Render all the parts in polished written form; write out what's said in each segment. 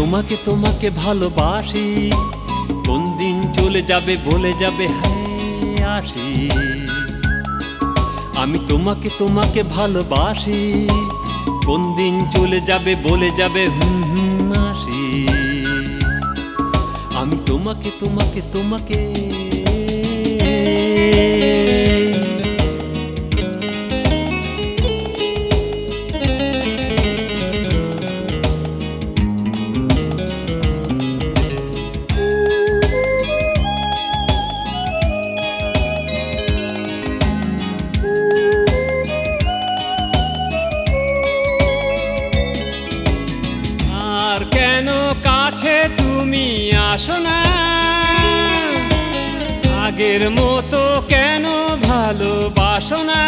তোমাকে তোমাকে ভালোবাসি, কোন দিন চলে যাবে বলে যাবে হ্যাঁ আসি। আমি তোমাকে তোমাকে ভালোবাসি, কোন দিন চলে যাবে বলে যাবে আসি। আমি তোমাকে তোমাকে তোমাকে কেন কাছে তুমি আসো না, আগের মতো কেন ভালোবাসো না।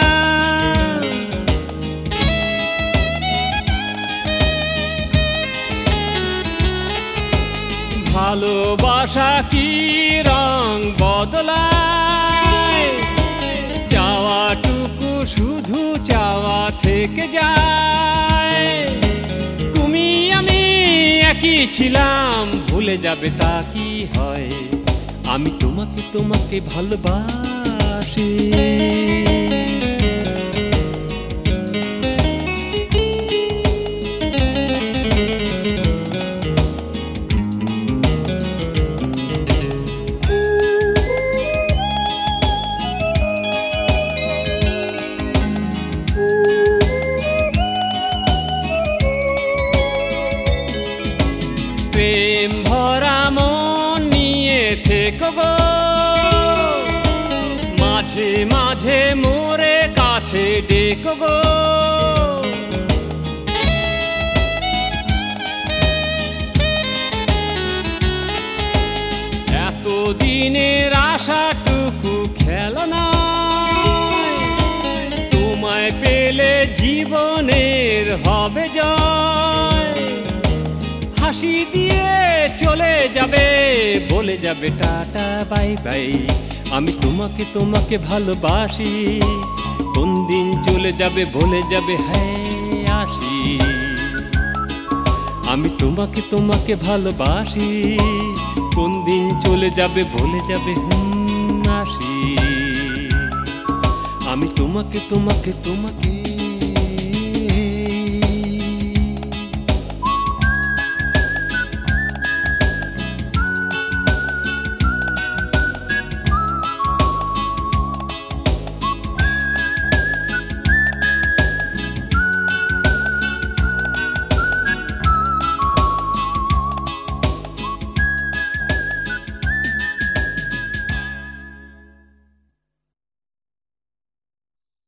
ভালোবাসা কি রং বদলায়, চাওয়াটুকু শুধু চাওয়া থেকে যায়। তুমি আমি একই ছিলাম, ভুলে যাবে তা কি হয়। আমি তোমাকে তোমাকে ভালোবাসি। প্রেম ভরা মন নিয়ে থেকো গো, মাঝে মাঝে মোরে কাছে ডেকো গো। এতদিনের আশাটুকু খেলনা, তোমায় পেলে জীবনের হবে জয়। হাসি দিয়ে চলে যাবে বলে যাবে টাটা বাই বাই। আমি তোমাকে তোমাকে ভালোবাসি, কোন দিন চলে যাবে বলে যাবে হ্যাঁ আসি। আমি তোমাকে তোমাকে ভালোবাসি, কোন দিন চলে যাবে বলে যাবে আসি। আমি তোমাকে তোমাকে তোমাকে